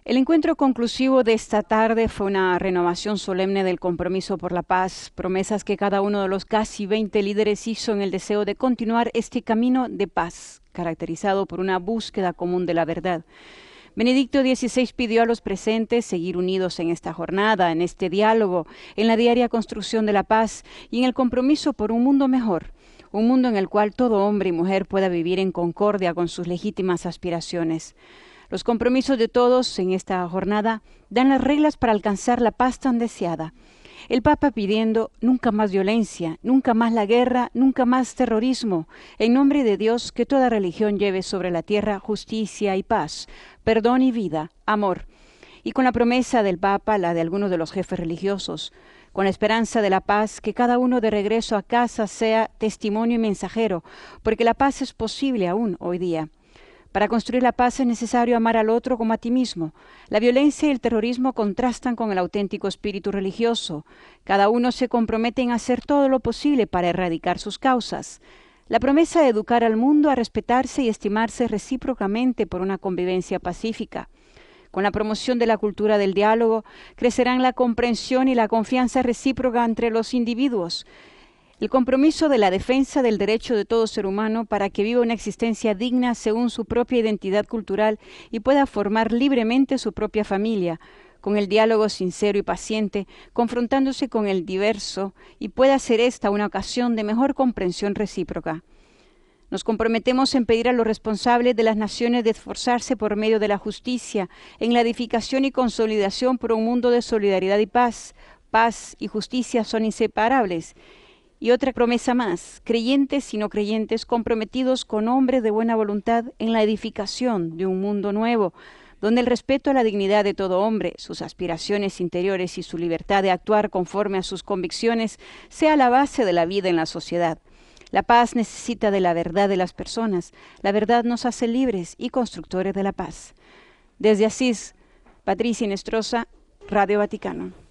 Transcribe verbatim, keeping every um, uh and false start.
El encuentro conclusivo de esta tarde fue una renovación solemne del compromiso por la paz, promesas que cada uno de los casi veinte líderes hizo en el deseo de continuar este camino de paz, caracterizado por una búsqueda común de la verdad. Benedicto dieciséis pidió a los presentes seguir unidos en esta jornada, en este diálogo, en la diaria construcción de la paz y en el compromiso por un mundo mejor, un mundo en el cual todo hombre y mujer pueda vivir en concordia con sus legítimas aspiraciones. Los compromisos de todos en esta jornada dan las reglas para alcanzar la paz tan deseada. El Papa pidiendo nunca más violencia, nunca más la guerra, nunca más terrorismo. En nombre de Dios, que toda religión lleve sobre la tierra justicia y paz, perdón y vida, amor. Y con la promesa del Papa, la de algunos de los jefes religiosos, con la esperanza de la paz, que cada uno de regreso a casa sea testimonio y mensajero, porque la paz es posible aún hoy día. Para construir la paz es necesario amar al otro como a ti mismo. La violencia y el terrorismo contrastan con el auténtico espíritu religioso. Cada uno se compromete en hacer todo lo posible para erradicar sus causas. La promesa de educar al mundo a respetarse y estimarse recíprocamente por una convivencia pacífica. Con la promoción de la cultura del diálogo, crecerán la comprensión y la confianza recíproca entre los individuos. El compromiso de la defensa del derecho de todo ser humano para que viva una existencia digna según su propia identidad cultural y pueda formar libremente su propia familia, con el diálogo sincero y paciente, confrontándose con el diverso, y pueda ser esta una ocasión de mejor comprensión recíproca. Nos comprometemos en pedir a los responsables de las naciones de esforzarse por medio de la justicia, en la edificación y consolidación por un mundo de solidaridad y paz. Paz y justicia son inseparables. Y otra promesa más, creyentes y no creyentes comprometidos con hombres de buena voluntad en la edificación de un mundo nuevo, donde el respeto a la dignidad de todo hombre, sus aspiraciones interiores y su libertad de actuar conforme a sus convicciones sea la base de la vida en la sociedad. La paz necesita de la verdad de las personas. La verdad nos hace libres y constructores de la paz. Desde Asís, Patricia Inestrosa, Radio Vaticano.